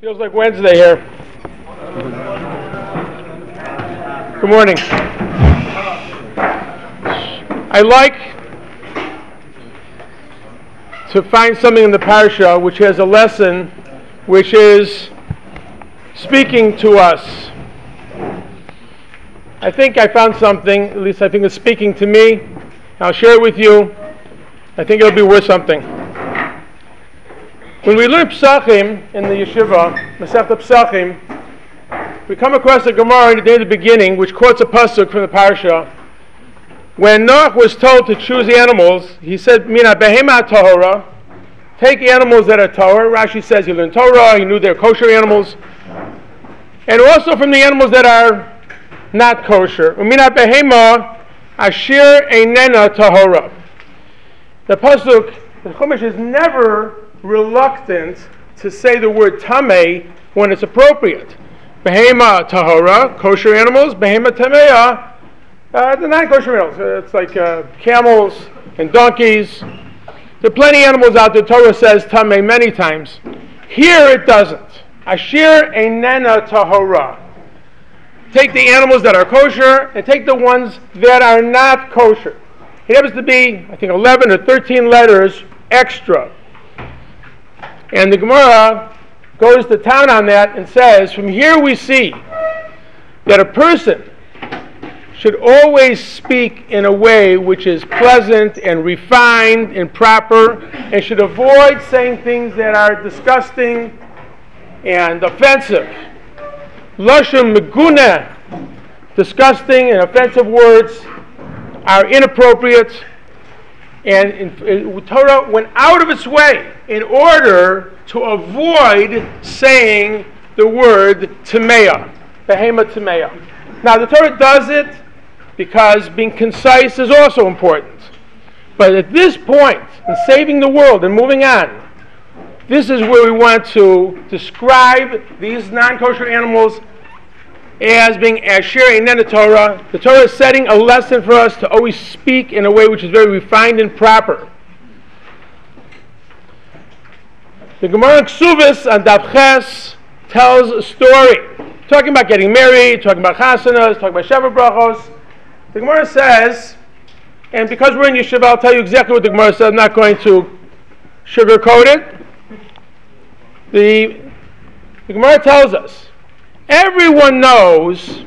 Feels like Wednesday here. Good morning. I like to find something in the parsha which has a lesson which is speaking to us. I think I found something, at least I think it's speaking to me. I'll share it with you. I think it'll be worth something. When we learn Psachim in the yeshiva, Masechta Psachim, we come across a Gemara in the beginning which quotes a pasuk from the parsha. When Noach was told to choose animals, he said, Mina behema tahora, take animals that are tahor. Rashi says he learned Torah, he knew they're kosher animals. And also from the animals that are not kosher. Mina behema asher einena tahora. The pasuk, the Chumash is never reluctant to say the word tamei when it's appropriate. Behema tahora, kosher animals. Behema tameya, the non-kosher animals. It's like camels and donkeys. There are plenty of animals out there. Torah says tamei many times. Here it doesn't. Asher einena tahora. Take the animals that are kosher and take the ones that are not kosher. It happens to be, I think, 11 or 13 letters extra. And the Gemara goes to town on that and says, from here we see that a person should always speak in a way which is pleasant and refined and proper, and should avoid saying things that are disgusting and offensive. Lashon meguna, disgusting and offensive words, are inappropriate. And Torah went out of its way in order to avoid saying the word tameya, behema tameya. Now the Torah does it because being concise is also important. But at this point, in saving the world and moving on, this is where we want to describe these non-kosher animals as being asher einena Torah. The Torah is setting a lesson for us to always speak in a way which is very refined and proper. The Gemara Ksubis on Daf Ches tells a story, talking about getting married, talking about chasanas, talking about sheva brachos. The Gemara says, and because we're in yeshiva, I'll tell you exactly what the Gemara says. I'm not going to sugarcoat it. The Gemara tells us, everyone knows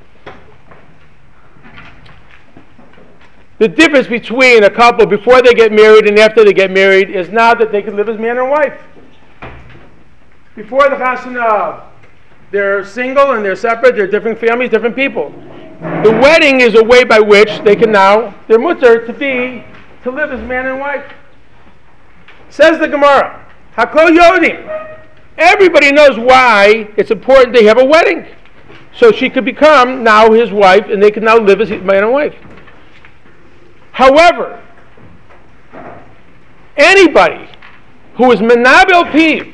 the difference between a couple before they get married and after they get married is not that they can live as man and wife. Before the chasana, they're single and they're separate, they're different families, different people. The wedding is a way by which they can now, they're mutter to live as man and wife. Says the Gemara, Hakol Yodim. Everybody knows why it's important they have a wedding. So she could become now his wife and they can now live as man and wife. However, anybody who is menabel piv,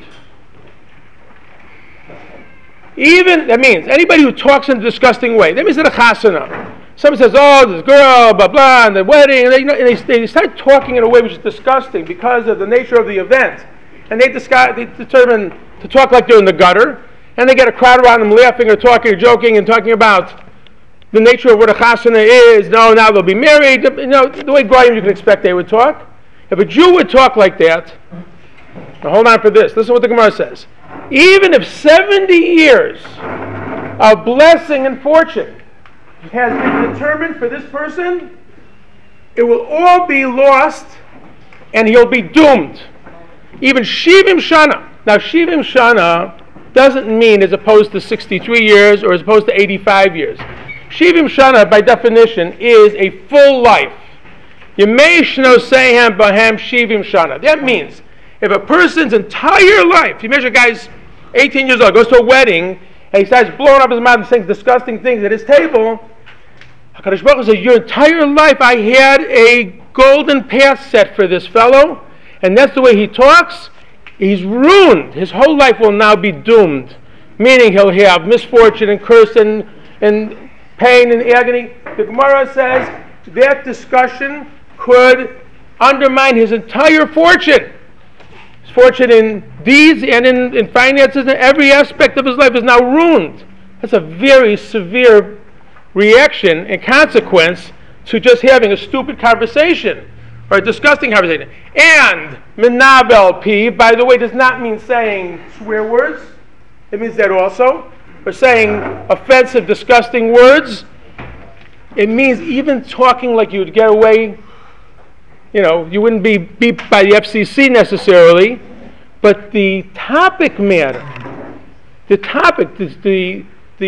even, that means anybody who talks in a disgusting way, that means that a chasana. Someone says, oh, this girl, blah, blah, and the wedding, and they start talking in a way which is disgusting because of the nature of the event. And they determine to talk like they're in the gutter, and they get a crowd around them laughing or talking or joking and talking about the nature of what a chasana is. No, now they'll be married. You know, the way Goyim you can expect they would talk. If a Jew would talk like that, now hold on for this. Listen to what the Gemara says. Even if 70 years of blessing and fortune has been determined for this person, it will all be lost and he'll be doomed. Even Shivim Shana. Now, Shivim Shana doesn't mean as opposed to 63 years or as opposed to 85 years. Shivim Shana, by definition, is a full life. Yemei Shno Sehem Bahem Shivim Shana. That means if a person's entire life, you measure a guy's 18 years old, goes to a wedding, and he starts blowing up his mouth and saying disgusting things at his table, HaKadosh Baruch Hu says, your entire life I had a golden path set for this fellow, and that's the way he talks. He's ruined. His whole life will now be doomed. Meaning he'll have misfortune and curse and pain and agony. The Gemara says that discussion could undermine his entire fortune. His fortune in deeds and in finances, and every aspect of his life is now ruined. That's a very severe reaction and consequence to just having a stupid conversation or a disgusting conversation. And menabel pi, by the way, does not mean saying swear words. It means that also. Or saying offensive, disgusting words. It means even talking like you would get away. You wouldn't be beeped by the FCC necessarily, but the topic matter, the topic, the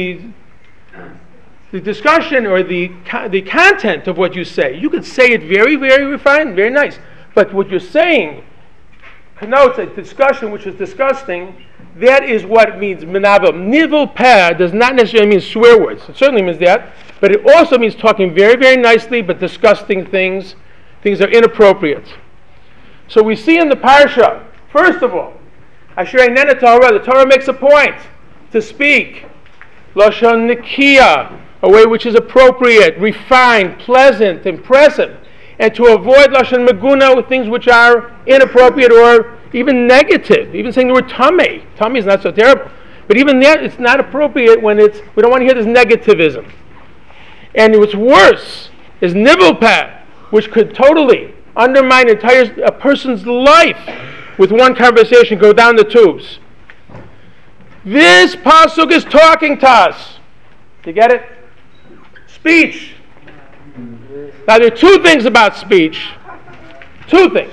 discussion or the content of what you say, you could say it very, very refined, very nice, but what you're saying connotes a discussion which is disgusting. That is what it means, menabel. Nivel peh does not necessarily mean swear words. It certainly means that, but it also means talking very, very nicely, but disgusting things are inappropriate. So we see in the parsha, first of all, Asher Einena Torah, the Torah makes a point to speak lashon nikiya, a way which is appropriate, refined, pleasant, impressive, and to avoid lashon meguna with things which are inappropriate or even negative. Even saying the word tummy. Tummy is not so terrible, but even that it's not appropriate when we don't want to hear this negativism. And what's worse is nivel peh, which could totally undermine a person's life with one conversation, go down the tubes. This pasuk is talking to us. You get it? Speech. Now there are two things about speech. Two things.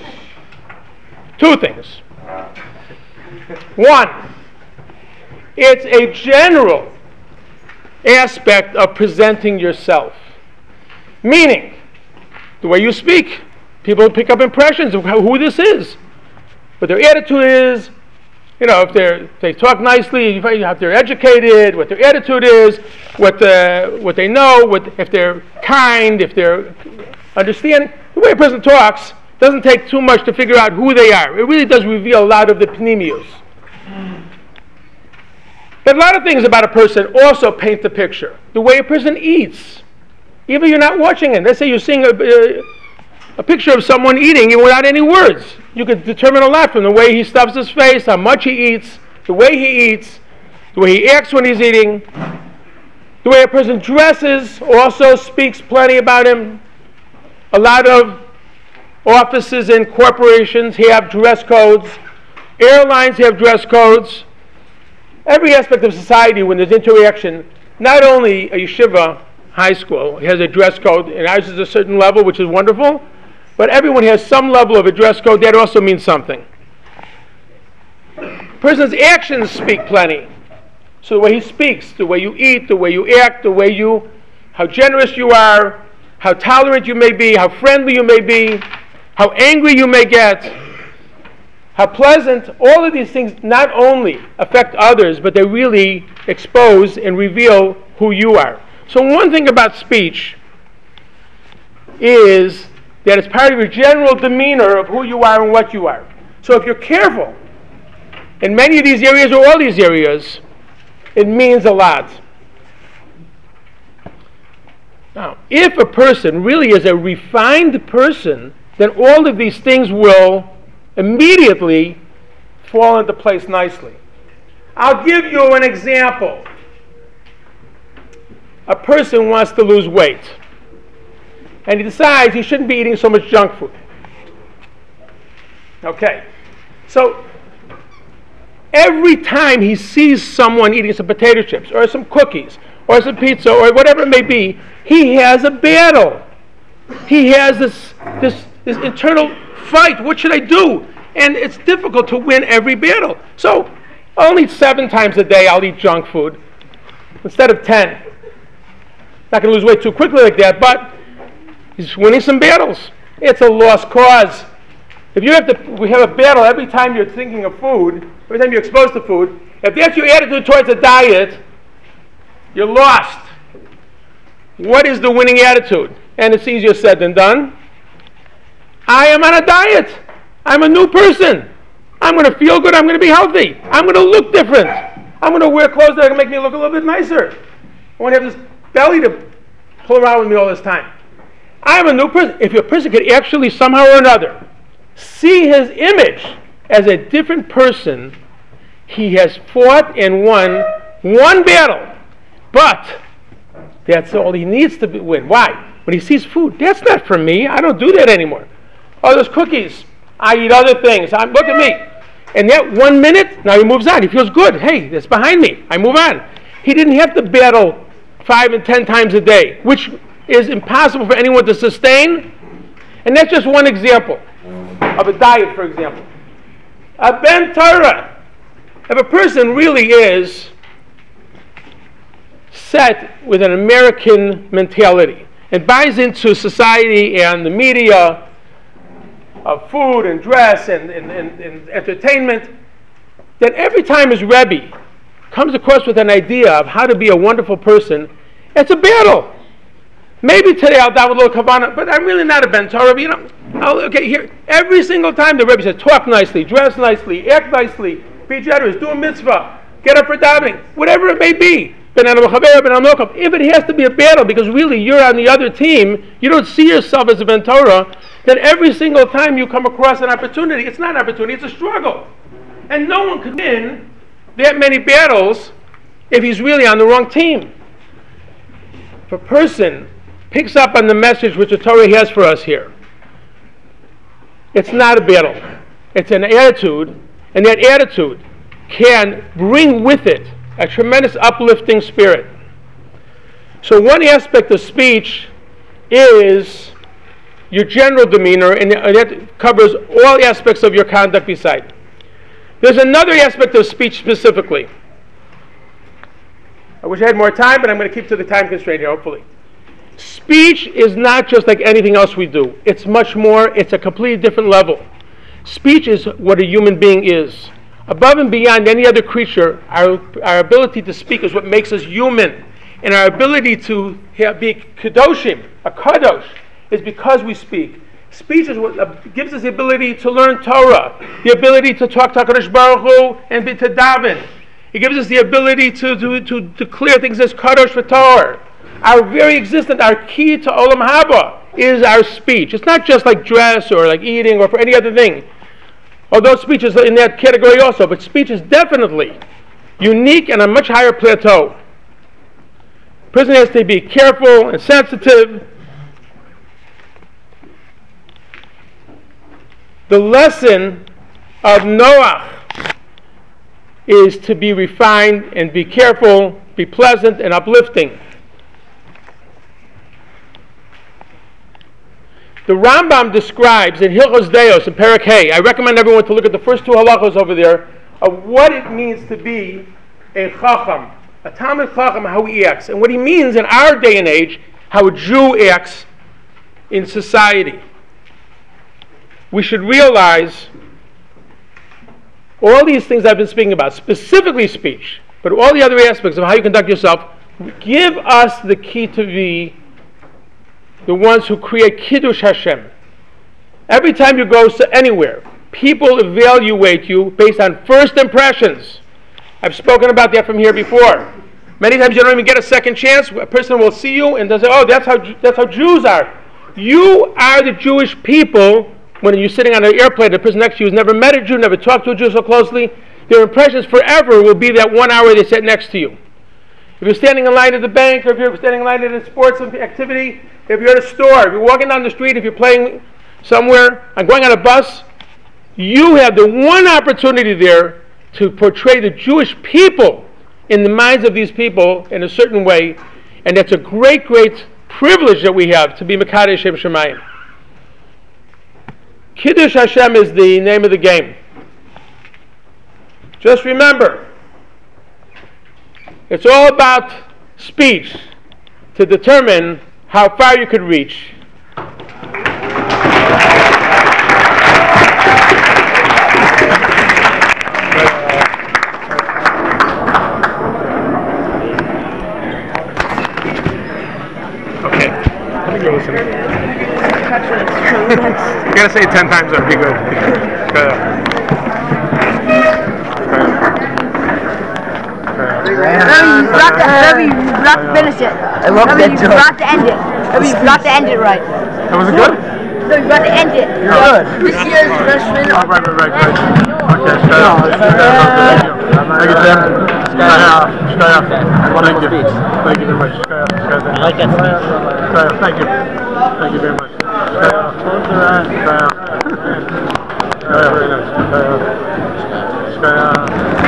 One, it's a general aspect of presenting yourself. Meaning, the way you speak, people pick up impressions of who this is. What their attitude is, if they talk nicely, if they're educated, what their attitude is, what they know, if they're kind, if they're understanding. The way a person talks doesn't take too much to figure out who they are. It really does reveal a lot of the pnimius. But a lot of things about a person also paint the picture. The way a person eats. Even if you're not watching it. Let's say you're seeing a picture of someone eating even without any words. You could determine a lot from the way he stuffs his face, how much he eats, the way he eats, the way he acts when he's eating. The way a person dresses also speaks plenty about him. A lot of offices and corporations have dress codes. Airlines have dress codes. Every aspect of society, when there's interaction, not only a yeshiva, high school, has a dress code, and ours is a certain level, which is wonderful, but everyone has some level of a dress code. That also means something. A person's actions speak plenty. So the way he speaks, the way you eat, the way you act, how generous you are, how tolerant you may be, how friendly you may be, how angry you may get, how pleasant, all of these things not only affect others, but they really expose and reveal who you are. So one thing about speech is that it's part of your general demeanor of who you are and what you are. So if you're careful in many of these areas or all these areas, it means a lot. Now, if a person really is a refined person, then all of these things will immediately fall into place nicely. I'll give you an example. A person wants to lose weight, and he decides he shouldn't be eating so much junk food. Okay, so every time he sees someone eating some potato chips or some cookies or some pizza or whatever it may be, he has a battle. He has this internal fight. What should I do? And it's difficult to win every battle. So only 7 times a day I'll eat junk food instead of 10. Not going to lose weight too quickly like that, but he's winning some battles. It's a lost cause. If we have a battle every time you're thinking of food, every time you're exposed to food, if that's your attitude towards a diet, you're lost. What is the winning attitude? And it's easier said than done. I am on a diet. I'm a new person. I'm going to feel good. I'm going to be healthy. I'm going to look different. I'm going to wear clothes that are going to make me look a little bit nicer. I want to have this belly to pull around with me all this time. I am a new person. If a person could actually somehow or another see his image as a different person, he has fought and won one battle. But that's all he needs to win. Why? When he sees food, that's not for me. I don't do that anymore. Oh, those cookies. I eat other things. Look at me. And that 1 minute, now he moves on. He feels good. Hey, that's behind me. I move on. He didn't have to battle 5 and 10 times a day, which is impossible for anyone to sustain. And that's just one example of a diet, for example. A Ben Torah. If a person really is set with an American mentality and buys into society and the media of food and dress and entertainment, then every time his Rebbe comes across with an idea of how to be a wonderful person, it's a battle. Maybe today I'll daven a little kavanah, but I'm really not a Ben Torah. You know, okay, here every single time the Rebbe says, talk nicely, dress nicely, act nicely, be generous, do a mitzvah, get up for davening, whatever it may be. If it has to be a battle because really you're on the other team, you don't see yourself as a Ben Torah, then every single time you come across an opportunity, it's not an opportunity, it's a struggle. And no one can win that many battles if he's really on the wrong team. If a person picks up on the message which the Torah has for us here, it's not a battle, it's an attitude, and that attitude can bring with it a tremendous uplifting spirit. So one aspect of speech is your general demeanor, and that covers all aspects of your conduct beside. There's another aspect of speech specifically. I wish I had more time, but I'm going to keep to the time constraint here, hopefully. Speech is not just like anything else we do. It's much more, it's a completely different level. Speech is what a human being is. Above and beyond any other creature, our ability to speak is what makes us human. And our ability to be kadoshim, a kadosh, is because we speak. Speech is what gives us the ability to learn Torah, the ability to talk to HaKadosh Baruch Hu and to daven. It gives us the ability to declare things as kadosh for Torah. Our very existence, our key to Olam Haba is our speech. It's not just like dress or like eating or for any other thing. Although speech is in that category also, but speech is definitely unique and a much higher plateau. A person has to be careful and sensitive. The lesson of Noach is to be refined and be careful, be pleasant and uplifting. The Rambam describes in Hilchos Deos in Perek Hey, I recommend everyone to look at the first two halachos over there, of what it means to be a chacham, a Talmid Chacham, how he acts, and what he means in our day and age, how a Jew acts in society. We should realize all these things I've been speaking about, specifically speech, but all the other aspects of how you conduct yourself, give us the key to be the ones who create Kiddush Hashem. Every time you go anywhere, people evaluate you based on first impressions. I've spoken about that from here before. Many times you don't even get a second chance. A person will see you and they'll say, oh, that's how Jews are. You are the Jewish people. When you're sitting on an airplane, the person next to you has never met a Jew, never talked to a Jew so closely, their impressions forever will be that 1 hour they sit next to you. If you're standing in line at the bank, or if you're standing in line at a sports activity, if you're at a store, if you're walking down the street, if you're playing somewhere, I'm going on a bus, you have the one opportunity there to portray the Jewish people in the minds of these people in a certain way, and that's a great, great privilege that we have to be Mekadesh Shem Shemayim. Kiddush Hashem is the name of the game. Just remember, it's all about speech to determine how far you could reach. Okay, I think you're listening. You gotta say it 10 times, that'd be good. You forgot to finish it. I love that joke. You forgot to end it. You forgot to end it right. That was it good? So you're about to end it. Good. This year's freshman. Oh, right. Okay, stay up. Thank you, Tim. Stay up. Thank you. Thank you very much. Stay up. I like that speech. Stay up. Thank you. Thank you very much. Stay up. Stay up. Stay up. Very nice. Stay up. Stay up.